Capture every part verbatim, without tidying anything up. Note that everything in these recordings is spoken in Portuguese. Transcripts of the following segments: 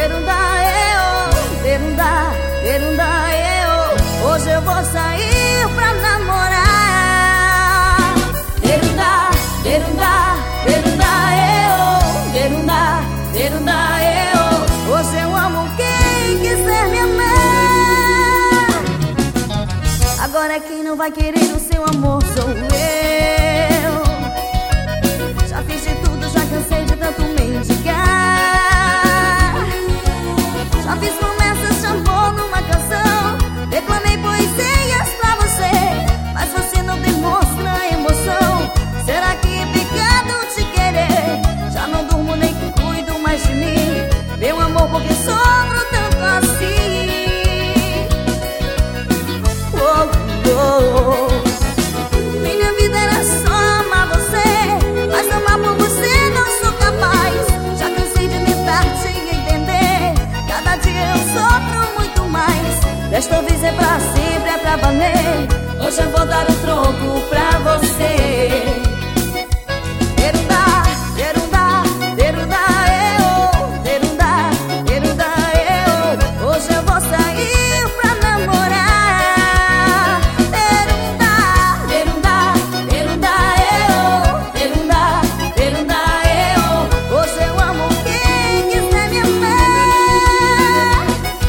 derunda, eu, derunda, derunda, eu. Hoje eu vou sair pra namorar. Derunda, derunda, derunda, eu, derunda, derunda, eu. Hoje eu amo quem quiser me amar. Agora quem não vai querer o seu amor sou eu. Já fiz de tudo, já cansei de tanto mendigar. Já fiz promessas de amor numa canção, declamei poesias pra você, mas você não demonstra emoção. Será que é pecado te querer? Já não durmo nem cuido mais de mim, meu amor, porque sofro tanto assim. Oh, oh, oh. Minha vida era só amar você, mas amar por você não sou capaz. Já cansei de tentar te entender, cada dia eu sofro muito mais. Desta vez é pra sempre, é pra valer. Hoje eu vou dar o troco pra você. Derunda, derunda, derunda, eu, derunda, derunda, eu. Hoje eu vou sair pra namorar. Derunda, derunda, derunda, eu, derunda, derunda, eu. Hoje eu amo quem quiser me amar.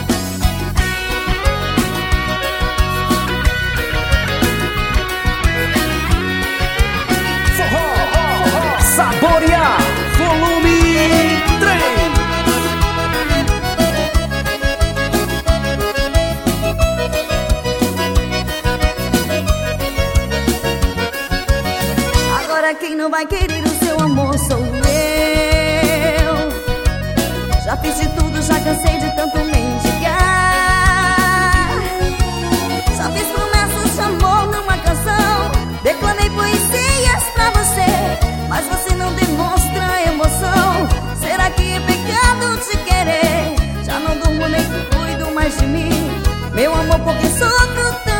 Saborear volume três. Agora quem não vai querer o seu amor sou eu. Já fiz de tudo, já cansei de tanto mendigar. Já fiz promessas de amor numa canção, declamei poesias pra você, mas você não demonstra emoção. Será que é pecado te querer? Já não durmo nem cuido mais de mim, meu amor, porque sofro tanto.